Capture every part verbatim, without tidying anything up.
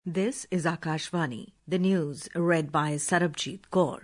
This is Akashvani, the news read by Sarabjit Kaur.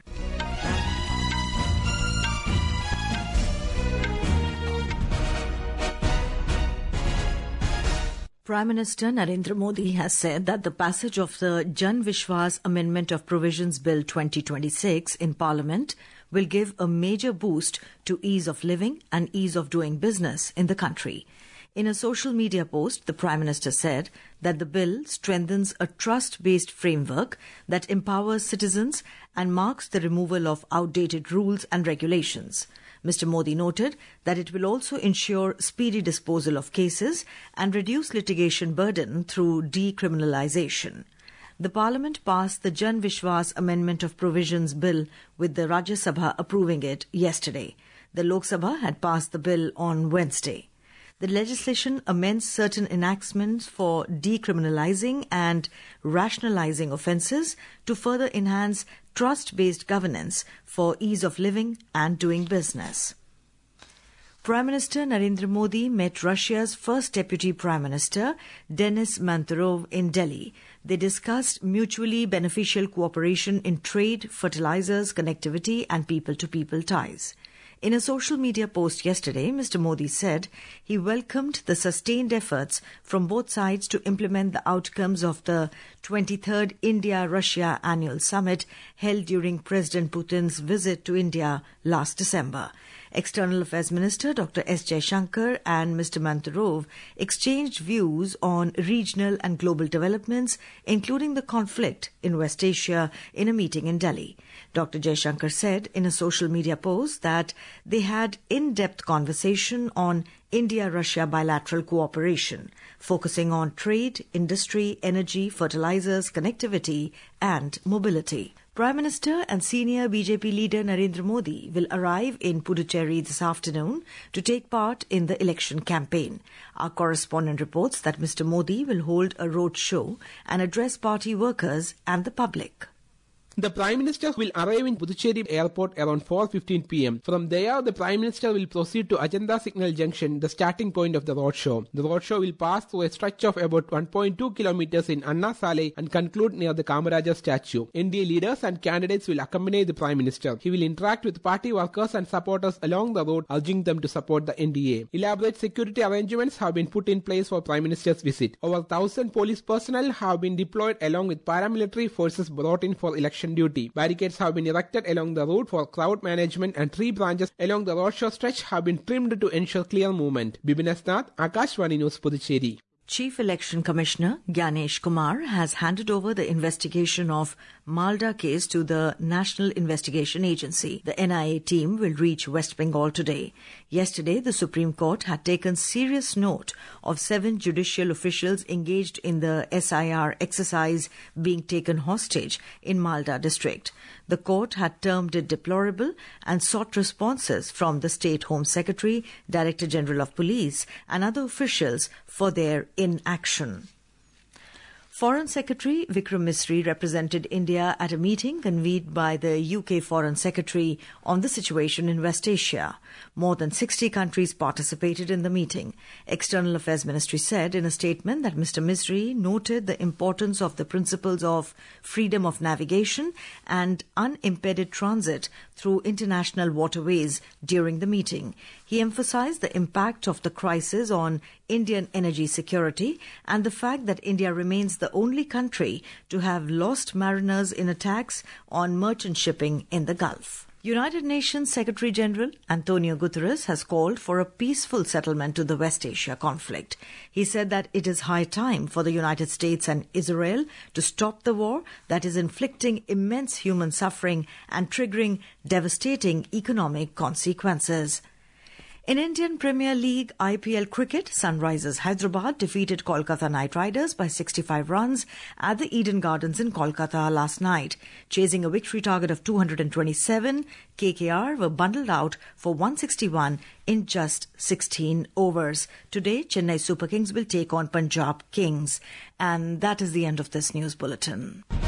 Prime Minister Narendra Modi has said that the passage of the Jan Vishwas Amendment of Provisions Bill twenty twenty-six in Parliament will give a major boost to ease of living and ease of doing business in the country. In a social media post, the Prime Minister said that the bill strengthens a trust-based framework that empowers citizens and marks the removal of outdated rules and regulations. Mister Modi noted that it will also ensure speedy disposal of cases and reduce litigation burden through decriminalization. The Parliament passed the Jan Vishwas Amendment of Provisions Bill with the Rajya Sabha approving it yesterday. The Lok Sabha had passed the bill on Wednesday. The legislation amends certain enactments for decriminalizing and rationalizing offences to further enhance trust-based governance for ease of living and doing business. Prime Minister Narendra Modi met Russia's first Deputy Prime Minister, Denis Manturov, in Delhi. They discussed mutually beneficial cooperation in trade, fertilizers, connectivity and people-to-people ties. In a social media post yesterday, Mister Modi said he welcomed the sustained efforts from both sides to implement the outcomes of the twenty-third India-Russia Annual Summit held during President Putin's visit to India last December. External Affairs Minister Doctor S. Jaishankar and Mister Manturov exchanged views on regional and global developments, including the conflict in West Asia, in a meeting in Delhi. Doctor Jaishankar said in a social media post that they had in-depth conversation on India-Russia bilateral cooperation, focusing on trade, industry, energy, fertilizers, connectivity and mobility. Prime Minister and senior B J P leader Narendra Modi will arrive in Puducherry this afternoon to take part in the election campaign. Our correspondent reports that Mister Modi will hold a road show and address party workers and the public. The Prime Minister will arrive in Puducherry Airport around four fifteen p m. From there, the Prime Minister will proceed to Ajanta Signal Junction, the starting point of the roadshow. The roadshow will pass through a stretch of about one point two kilometers in Anna Saleh and conclude near the Kamaraja statue. N D A leaders and candidates will accompany the Prime Minister. He will interact with party workers and supporters along the road, urging them to support the N D A. Elaborate security arrangements have been put in place for Prime Minister's visit. Over one thousand police personnel have been deployed along with paramilitary forces brought in for election duty. Barricades have been erected along the route for crowd management and tree branches along the roadshow stretch have been trimmed to ensure clear movement. Bibin Asnath, Akashvani News, Puducherry. Chief Election Commissioner Gyanesh Kumar has handed over the investigation of Malda case to the National Investigation Agency. The N I A team will reach West Bengal today. Yesterday, the Supreme Court had taken serious note of seven judicial officials engaged in the S I R exercise being taken hostage in Malda district. The court had termed it deplorable and sought responses from the State Home Secretary, Director General of Police and other officials for their inaction. Foreign Secretary Vikram Misri represented India at a meeting convened by the U K Foreign Secretary on the situation in West Asia. More than sixty countries participated in the meeting. External Affairs Ministry said in a statement that Mister Misri noted the importance of the principles of freedom of navigation and unimpeded transit through international waterways during the meeting. He emphasized the impact of the crisis on Indian energy security and the fact that India remains the only country to have lost mariners in attacks on merchant shipping in the Gulf. United Nations Secretary General Antonio Guterres has called for a peaceful settlement to the West Asia conflict. He said that it is high time for the United States and Israel to stop the war that is inflicting immense human suffering and triggering devastating economic consequences. In Indian Premier League I P L cricket, Sunrisers Hyderabad defeated Kolkata Knight Riders by sixty-five runs at the Eden Gardens in Kolkata last night. Chasing a victory target of two hundred twenty-seven, K K R were bundled out for one hundred sixty-one in just sixteen overs. Today, Chennai Super Kings will take on Punjab Kings. And that is the end of this news bulletin.